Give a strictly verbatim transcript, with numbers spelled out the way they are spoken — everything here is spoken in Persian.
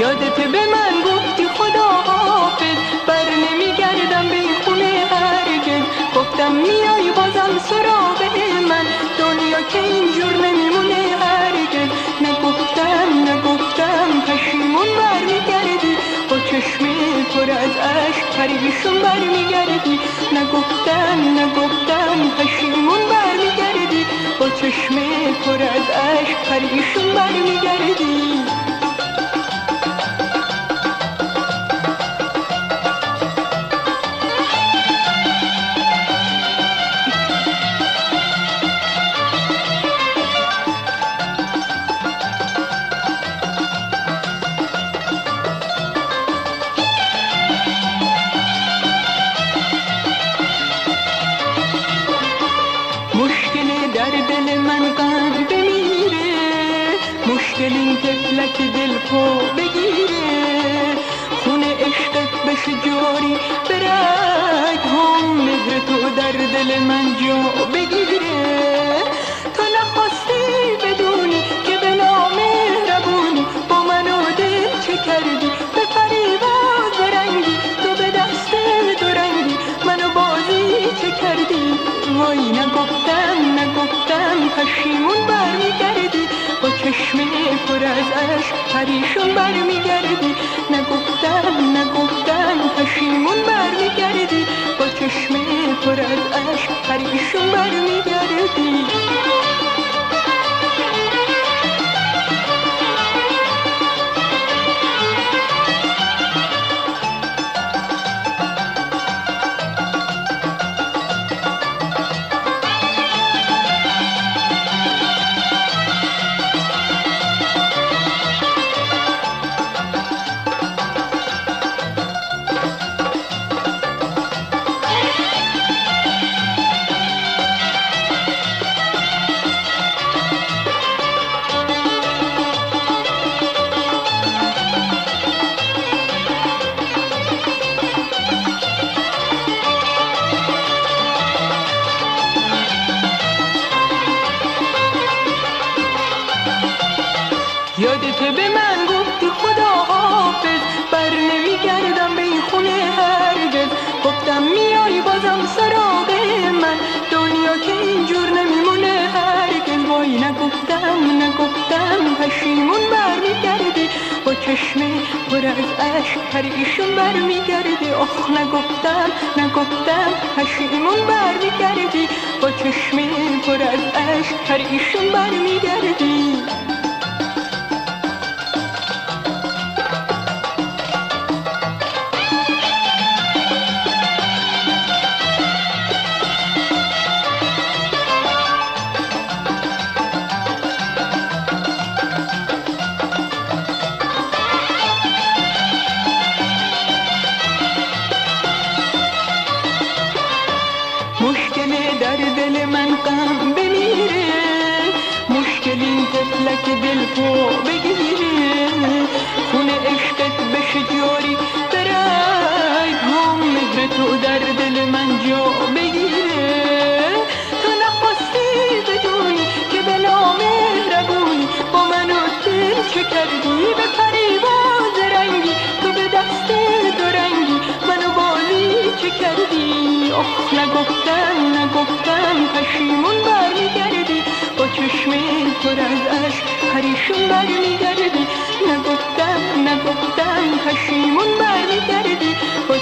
یادت به من گفتی خدا حافظ، بر نمیگردم به این خونه هرگز. گفتم میای بازم سراغ من، دنیا که اینجور نمیمونه هرگز. نگفتم نگفتم پشیمون برمیگردی، با چشم پر از عشق پریشون برمیگردی. نگفتم نگفتم پشیمون برمیگردی، با چشم پر از عشق پریشون برمیگردی. در دل من غم بمیره، مشکل این طفلک دل پا بگیره. خون عشقت بشه جاری به رگ‌هام، مهر تو در دل من جا بگیره. تو نخواستی بدونی که به نامهربونی با من و دل چه کردی، به فریباد رنگی تو به دست دو رنگی منو بازی چه کردی. وای نگفتم نگفتم پشیمون برمیگردی، با چشم پر از عشق پریشون برمیگردی. نگفتم نگفتم پشیمون برمیگردی، با چشم پر از عشق پریشون برمیگردی. یادت به من گفتی خدا حافظ، بر نمیگردم به این خونه هرگز. گفتم میای بازم سراغ من، دنیا که اینجور نمیمونه هرگز. وای نگفتم نگفتم پشیمون برمیگردی، با چشم پر از عشق پریشون برمیگردی. آخ نگفتم نگفتم پشیمون برمیگردی، با چشم پر از عشق پریشون برمیگردی. مشکل در دل من غم بمیره، مشکل این طفلک دل پا بگیره. خون عشقت بشه جاری به رگ‌هام، مهر تو در دل من جا بگیره. تو نخواستی بدونی که به نامهربونی با من و دل چه کردی، به فریباد رنگی تو به دست دو رنگی منو بازی چه کردی. آخ نگفتم نگفتم پشیمون برمیگردی، با چشم پر از عشق پریشون برمیگردی. نگفتم نگفتم پشیمون برمیگردی، با